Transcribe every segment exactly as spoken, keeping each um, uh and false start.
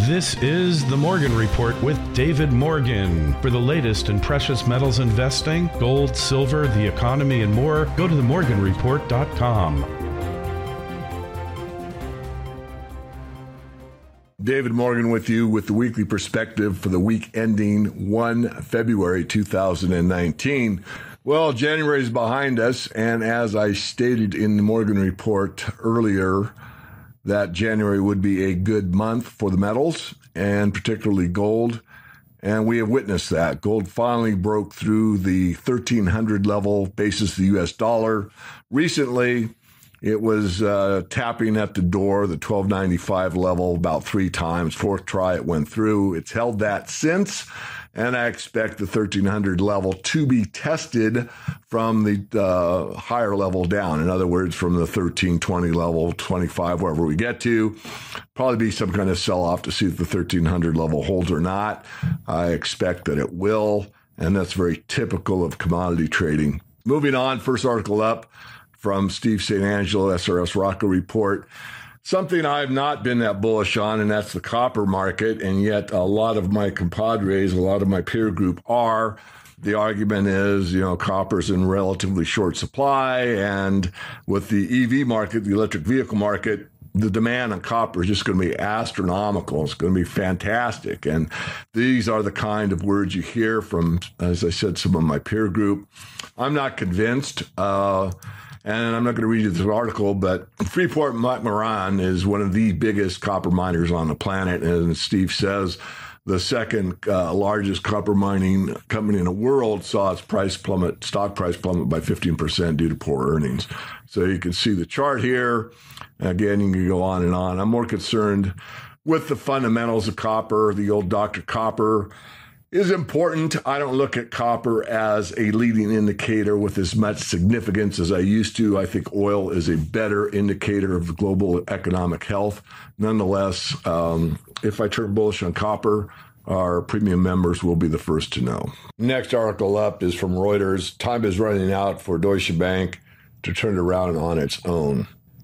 This is the Morgan Report with David Morgan. For the latest in precious metals investing, gold, silver, the economy, and more, go to the morgan report dot com. David Morgan with you with the weekly perspective for the week ending the first of February two thousand nineteen. Well, January is behind us, and as I stated in the Morgan Report earlier, that January would be a good month for the metals, and particularly gold. And we have witnessed that. Gold finally broke through the thirteen hundred level basis of the U S dollar. Recently, it was uh, tapping at the door, the twelve ninety-five level, about three times. Fourth try, it went through. It's held that since, and I expect the thirteen hundred level to be tested from the uh, higher level down. In other words, from the thirteen twenty level, twenty-five, wherever we get to. Probably be some kind of sell-off to see if the thirteen hundred level holds or not. I expect that it will, and that's very typical of commodity trading. Moving on, first article up from Steve Saint Angelo, S R S Rocco Report. Something I've not been that bullish on, and that's the copper market, and yet a lot of my compadres, a lot of my peer group are. The argument is, you know, copper's in relatively short supply, and with the E V market, the electric vehicle market, the demand on copper is just going to be astronomical. It's going to be fantastic. And these are the kind of words you hear from, as I said, some of my peer group. I'm not convinced. Uh, And I'm not going to read you this article, but Freeport-McMoRan is one of the biggest copper miners on the planet. And as Steve says, the second uh, largest copper mining company in the world saw its price plummet, stock price plummet by fifteen percent due to poor earnings. So you can see the chart here. Again, you can go on and on. I'm more concerned with the fundamentals of copper. The old Doctor Copper is important. I don't look at copper as a leading indicator with as much significance as I used to. I think oil is a better indicator of the global economic health. Nonetheless, um, if I turn bullish on copper, our premium members will be the first to know. Next article up is from Reuters. Time is running out for Deutsche Bank to turn it around on its own.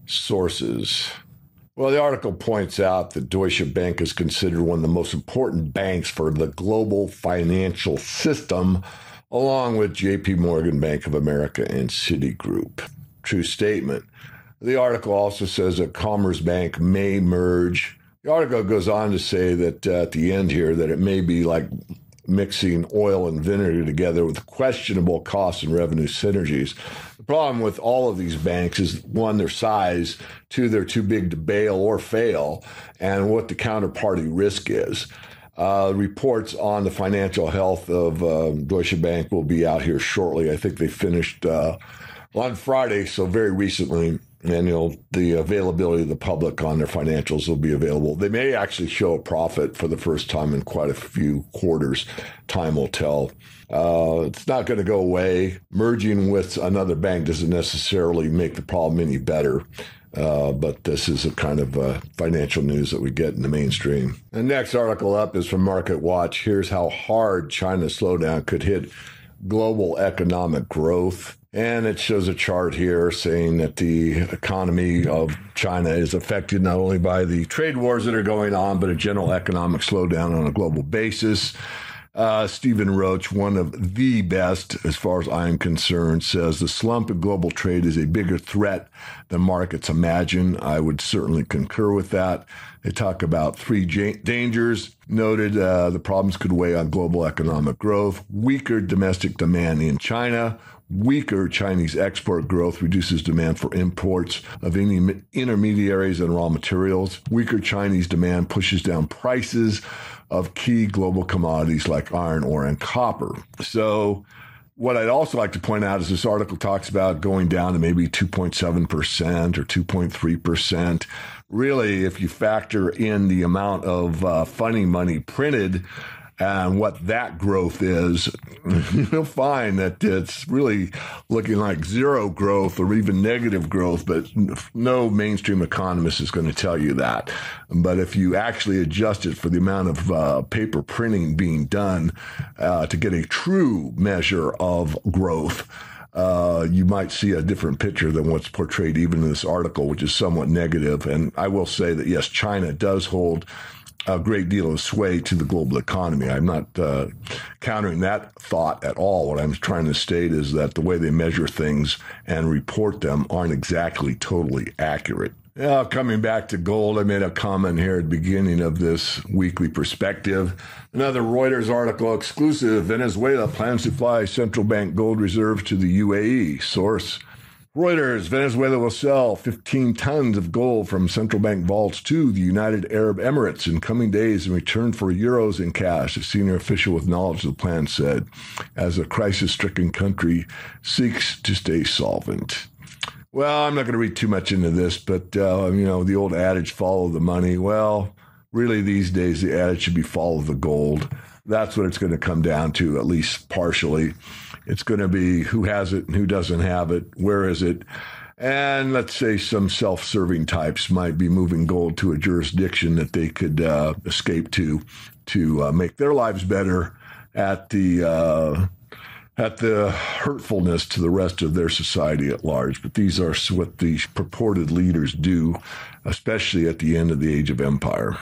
Sources. Well, the article points out that Deutsche Bank is considered one of the most important banks for the global financial system, along with J P Morgan, Bank of America, and Citigroup. True statement. The article also says that Commerzbank may merge. The article goes on to say that uh, at the end here that it may be like mixing oil and vinegar together with questionable cost and revenue synergies. The problem with all of these banks is, one, their size, two, they're too big to bail or fail, and what the counterparty risk is. Uh, reports on the financial health of uh, Deutsche Bank will be out here shortly. I think they finished uh, on Friday, so very recently. And, you know, the availability of the public on their financials will be available. They may actually show a profit for the first time in quite a few quarters. Time will tell. Uh, it's not going to go away. Merging with another bank doesn't necessarily make the problem any better. Uh, but this is a kind of uh, financial news that we get in the mainstream. The next article up is from Market Watch. Here's how hard China's slowdown could hit global economic growth. And it shows a chart here saying that the economy of China is affected not only by the trade wars that are going on, but a general economic slowdown on a global basis. Uh, Stephen Roach, one of the best, as far as I'm concerned, says the slump in global trade is a bigger threat than markets imagine. I would certainly concur with that. They talk about three j- dangers. Noted uh, the problems could weigh on global economic growth, weaker domestic demand in China. Weaker Chinese export growth reduces demand for imports of any intermediaries and raw materials. Weaker Chinese demand pushes down prices of key global commodities like iron ore and copper. So what I'd also like to point out is this article talks about going down to maybe two point seven percent or two point three percent. Really, if you factor in the amount of uh, funding money printed and what that growth is, you'll find that it's really looking like zero growth or even negative growth, but no mainstream economist is going to tell you that. But if you actually adjust it for the amount of uh, paper printing being done uh, to get a true measure of growth, Uh, you might see a different picture than what's portrayed even in this article, which is somewhat negative. And I will say that, yes, China does hold a great deal of sway to the global economy. I'm not uh, countering that thought at all. What I'm trying to state is that the way they measure things and report them aren't exactly totally accurate. Now, coming back to gold, I made a comment here at the beginning of this weekly perspective. Another Reuters article exclusive: Venezuela plans to fly central bank gold reserves to the U A E. Source: Reuters. Venezuela will sell fifteen tons of gold from central bank vaults to the United Arab Emirates in coming days in return for euros in cash, a senior official with knowledge of the plan said, as a crisis-stricken country seeks to stay solvent. Well, I'm not going to read too much into this, but, uh, you know, the old adage, follow the money. Well, really these days the adage should be follow the gold. That's what it's going to come down to, at least partially. It's going to be who has it and who doesn't have it, where is it, and let's say some self-serving types might be moving gold to a jurisdiction that they could uh, escape to, to uh, make their lives better at the uh, at the hurtfulness to the rest of their society at large. But these are what these purported leaders do, especially at the end of the Age of Empire.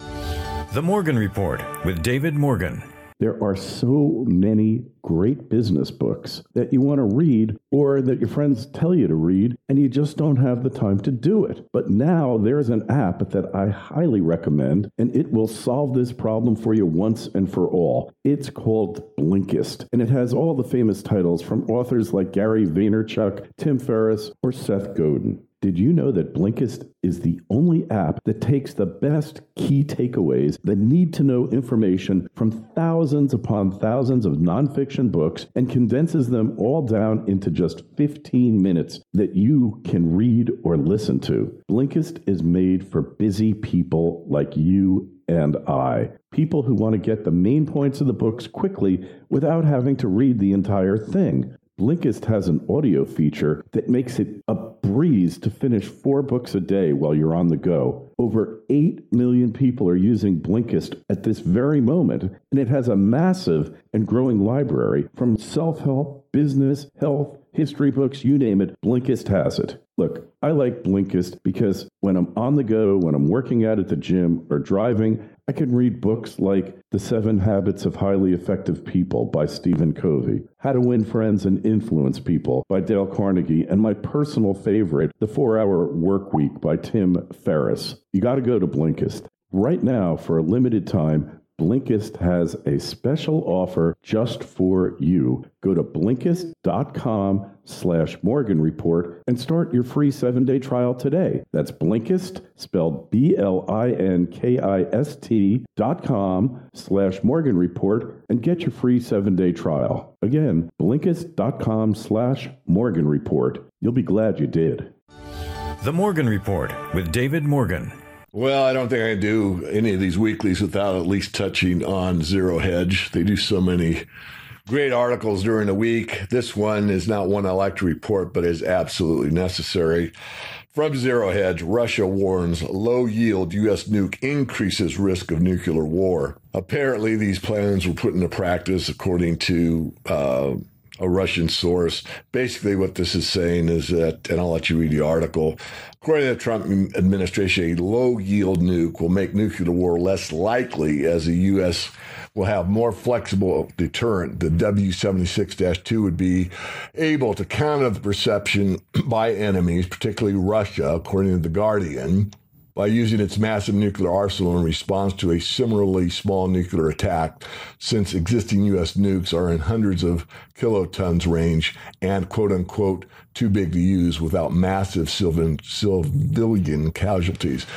The Morgan Report with David Morgan. There are so many great business books that you want to read or that your friends tell you to read, and you just don't have the time to do it. But now there's an app that I highly recommend, and it will solve this problem for you once and for all. It's called Blinkist, and it has all the famous titles from authors like Gary Vaynerchuk, Tim Ferriss, or Seth Godin. Did you know that Blinkist is the only app that takes the best key takeaways, the need-to-know information from thousands upon thousands of nonfiction books and condenses them all down into just fifteen minutes that you can read or listen to? Blinkist is made for busy people like you and I, people who want to get the main points of the books quickly without having to read the entire thing. Blinkist has an audio feature that makes it a breeze to finish four books a day while you're on the go. Over eight million people are using Blinkist at this very moment, and it has a massive and growing library from self-help, business, health, history books, you name it, Blinkist has it. Look, I like Blinkist because when I'm on the go, when I'm working out at the gym or driving, I can read books like The Seven Habits of Highly Effective People by Stephen Covey, How to Win Friends and Influence People by Dale Carnegie, and my personal favorite, The four-Hour Work Week by Tim Ferriss. You got to go to Blinkist. Right now, for a limited time, Blinkist has a special offer just for you. Go to Blinkist.com slash Morgan Report and start your free seven-day trial today. That's Blinkist, spelled B L I N K I S T dot com slash Morgan Report, and get your free seven-day trial. Again, Blinkist.com slash Morgan Report. You'll be glad you did. The Morgan Report with David Morgan. Well, I don't think I can do any of these weeklies without at least touching on Zero Hedge. They do so many great articles during the week. This one is not one I like to report, but is absolutely necessary. From Zero Hedge, Russia warns low-yield U S nuke increases risk of nuclear war. Apparently, these plans were put into practice, according to uh, a Russian source. Basically, what this is saying is that, and I'll let you read the article, according to the Trump administration, a low-yield nuke will make nuclear war less likely as the U S will have more flexible deterrent. The W seventy-six dash two would be able to counter the perception by enemies, particularly Russia, according to The Guardian, by using its massive nuclear arsenal in response to a similarly small nuclear attack, since existing U S nukes are in hundreds of kilotons range and, quote-unquote, too big to use without massive civilian, civilian casualties.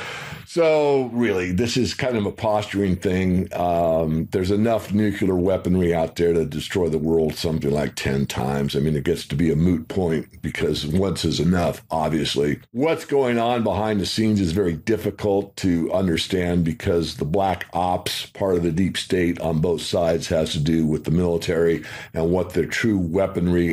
So, really, this is kind of a posturing thing. Um, there's enough nuclear weaponry out there to destroy the world something like ten times. I mean, it gets to be a moot point because once is enough, obviously. What's going on behind the scenes is very difficult to understand because the black ops part of the deep state on both sides has to do with the military and what their true weaponry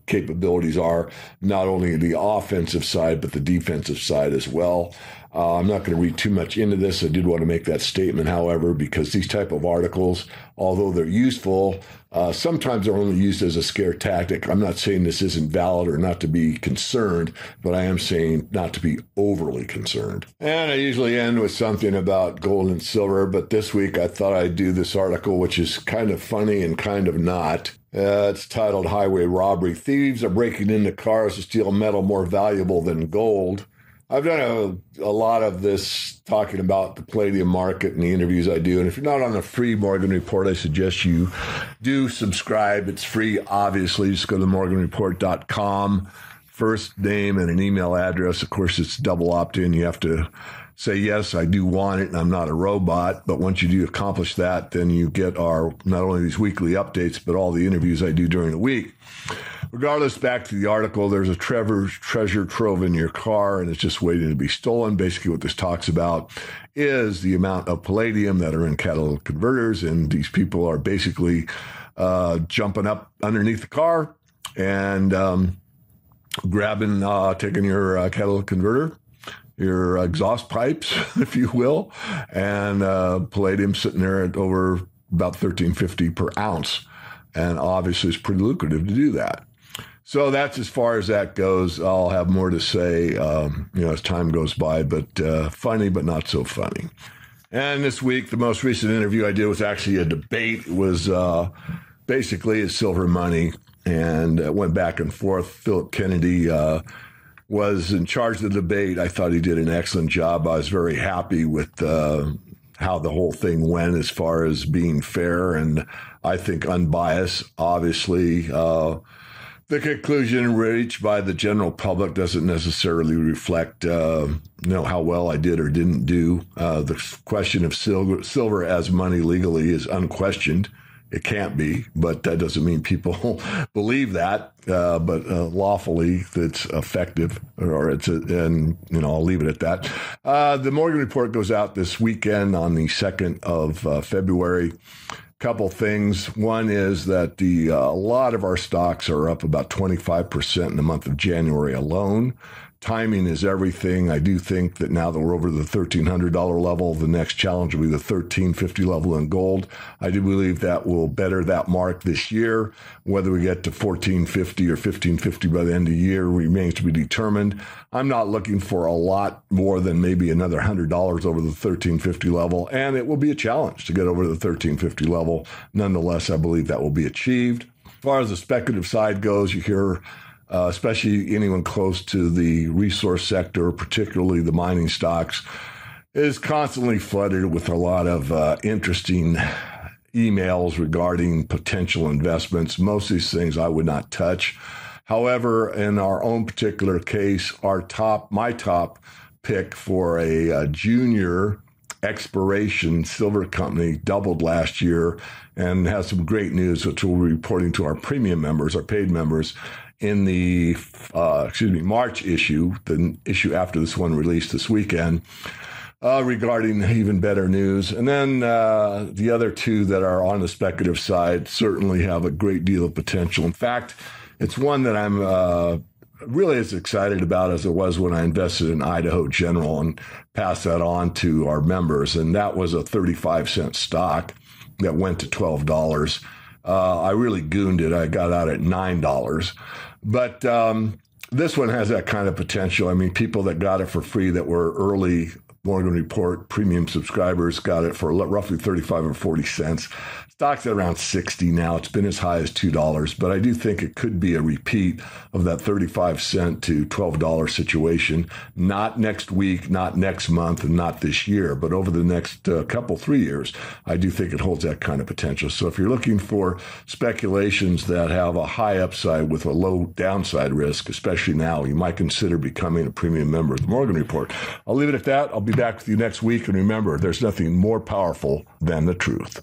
capabilities are, not only the offensive side, but the defensive side as well. Uh, I'm not going to read too much into this. I did want to make that statement, however, because these type of articles, although they're useful, uh, sometimes they're only used as a scare tactic. I'm not saying this isn't valid or not to be concerned, but I am saying not to be overly concerned. And I usually end with something about gold and silver, but this week I thought I'd do this article, which is kind of funny and kind of not. Uh, it's titled Highway Robbery. Thieves are breaking into cars to steal metal more valuable than gold. I've done a, a lot of this talking about the palladium market and the interviews I do. And if you're not on the free Morgan Report, I suggest you do subscribe. It's free, obviously. Just go to morgan report dot com. First name and an email address. Of course, it's double opt-in. You have to say, yes, I do want it, and I'm not a robot. But once you do accomplish that, then you get our not only these weekly updates, but all the interviews I do during the week. Regardless, back to the article, there's a Trevor's treasure trove in your car, and it's just waiting to be stolen. Basically, what this talks about is the amount of palladium that are in catalytic converters, and these people are basically uh, jumping up underneath the car and um, grabbing, uh, taking your uh, catalytic converter, your exhaust pipes, if you will, and uh, palladium sitting there at over about thirteen fifty per ounce. And obviously, it's pretty lucrative to do that. So that's as far as that goes. I'll have more to say, um, you know, as time goes by, but uh, funny, but not so funny. And this week, the most recent interview I did was actually a debate. It was uh, basically a silver money, and it went back and forth. Philip Kennedy uh, was in charge of the debate. I thought he did an excellent job. I was very happy with uh, how the whole thing went as far as being fair and I think unbiased. Obviously, uh, the conclusion reached by the general public doesn't necessarily reflect, uh, you know, how well I did or didn't do. Uh, the question of silver, silver as money legally is unquestioned. It can't be, but that doesn't mean people believe that. Uh, but uh, lawfully, it's effective, or it's a, and you know, I'll leave it at that. Uh, the Morgan Report goes out this weekend on the second of uh, February. Couple things. One is that the uh, a lot of our stocks are up about twenty-five percent in the month of January alone. Timing is everything. I do think that now that we're over the thirteen hundred dollars level, the next challenge will be the thirteen fifty level in gold. I do believe that will better that mark this year. Whether we get to fourteen fifty or fifteen fifty by the end of the year remains to be determined. I'm not looking for a lot more than maybe another one hundred dollars over the thirteen fifty level, and it will be a challenge to get over the thirteen fifty level. Nonetheless, I believe that will be achieved. As far as the speculative side goes, you hear Uh, especially anyone close to the resource sector, particularly the mining stocks, is constantly flooded with a lot of uh, interesting emails regarding potential investments. Most of these things I would not touch. However, in our own particular case, our top, my top pick for a, a junior exploration silver company doubled last year and has some great news, which we'll be reporting to our premium members, our paid members, in the, uh, excuse me, March issue, the issue after this one released this weekend, uh, regarding even better news. And then uh, the other two that are on the speculative side certainly have a great deal of potential. In fact, it's one that I'm uh, really as excited about as it was when I invested in Idaho General and passed that on to our members. And that was a thirty-five cent stock that went to twelve dollars. Uh, I really gooned it. I got out at nine dollars. But um, this one has that kind of potential. I mean, people that got it for free that were early Morgan Report premium subscribers got it for roughly thirty-five or forty cents. Stock's at around sixty now. It's been as high as two dollars, but I do think it could be a repeat of that thirty-five cent to twelve dollars situation. Not next week, not next month, and not this year, but over the next uh, couple, three years, I do think it holds that kind of potential. So if you're looking for speculations that have a high upside with a low downside risk, especially now, you might consider becoming a premium member of the Morgan Report. I'll leave it at that. I'll be back with you next week. And remember, there's nothing more powerful than the truth.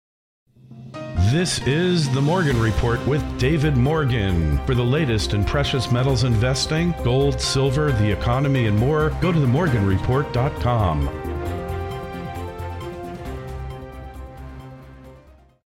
This is the Morgan Report with David Morgan. For the latest in precious metals investing, gold, silver, the economy, and more, go to the morgan report dot com.